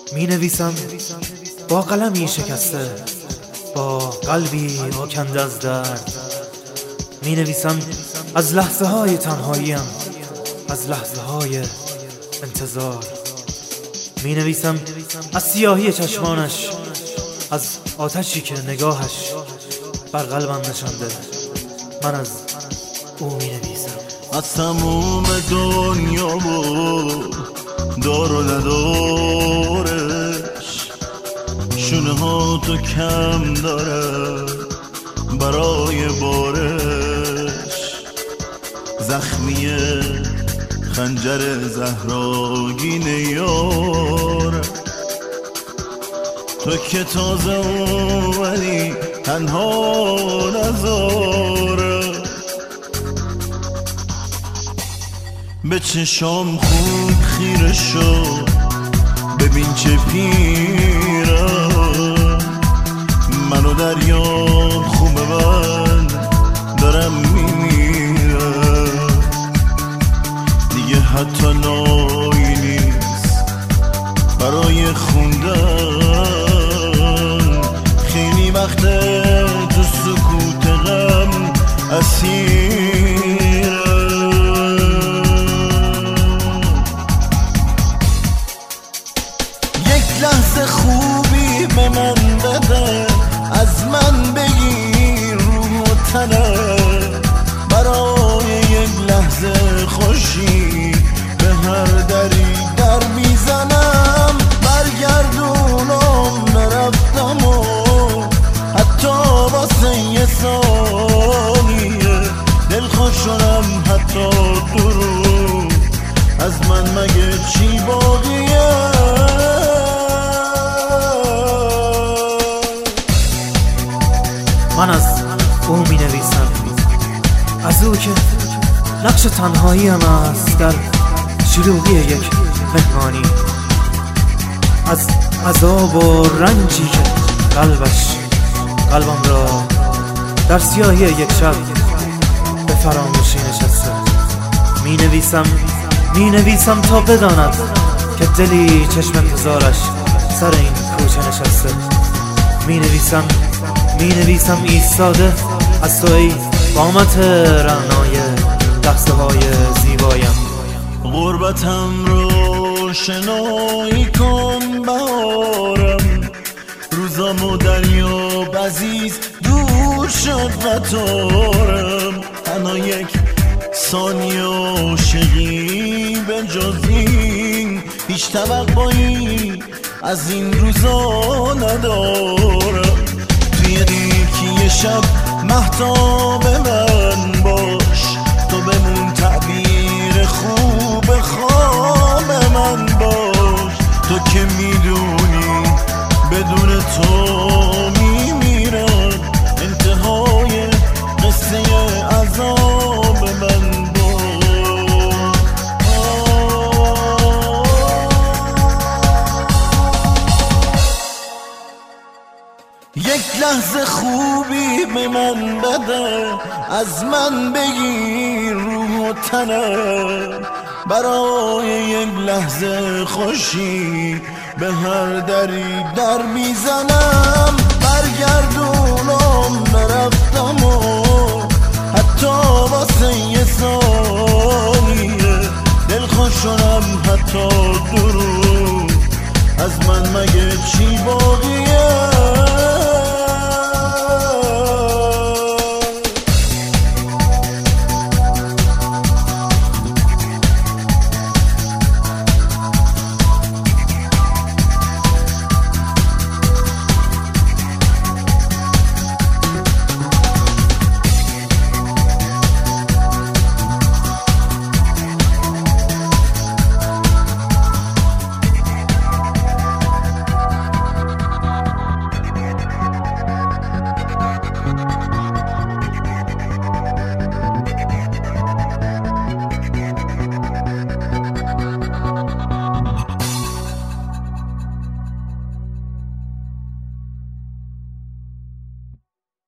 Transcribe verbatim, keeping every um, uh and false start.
می نویسم با قلمی شکسته، با قلبی آکنده از درد. می نویسم از لحظه های تنهاییم، از لحظه های انتظار. می نویسم از سیاهی چشمانش، از آتشی که نگاهش بر قلبم نشانده. من از او می نویسم. از تموم دنیا و دار و ندارش، شونه ها تو کم داره برای بارش. زخمی خنجر زهراگین یار، تو که تازه اومدی تنها نذاره. به چشام خوب خیره شو، ببین چه پیرم. منو دریا خوبه من دارم میمیرم. دیگه حتی نایی نیست برای خوندن. خیلی وقته تو سکوت غم اسیرم. لحظه خوبی به من بده، از من بگیر روح و تنم. برای یک لحظه خوشی به هر دری در میزنم. برگردونم نرفتم و حتی واسه یه ثانیه دلخوش شدم. حتی درو از من مگه چی باقیه؟ من از او می نویسم، از او که نقش تنهایی هم است در شلوغی یک مهمانی. از عذاب و رنجی که قلبش قلبم را در سیاهی یک شب به فراموشی نشسته. می نویسم می نویسم تا بداند که دلی چشم انتظارش سر این کوچه نشسته. می نویسم می نویسم ایستاده از تو ای قامت رعنای لحظه های زیبایم. غربتم رو شنایی کن بهارم. روزام و دریا عزیز دور شد و تارم. تنها یک ثانیه عاشقی به جز این هیچ توقعی از این روزا ندارم. توی دیکی شب مهتاب من باش، تو بمون تعبیر خوب خواب من باش. تو که میدونی بدون تو میمیرم. انتهای قصه عذاب من یک لحظه خوبی به من بده، از من بگیر روح و تنم. برای یک لحظه خوشی به هر دری در میزنم. برگردونم نرفتم و حتی واسه یه ثانیه دلخوش شدم. حتی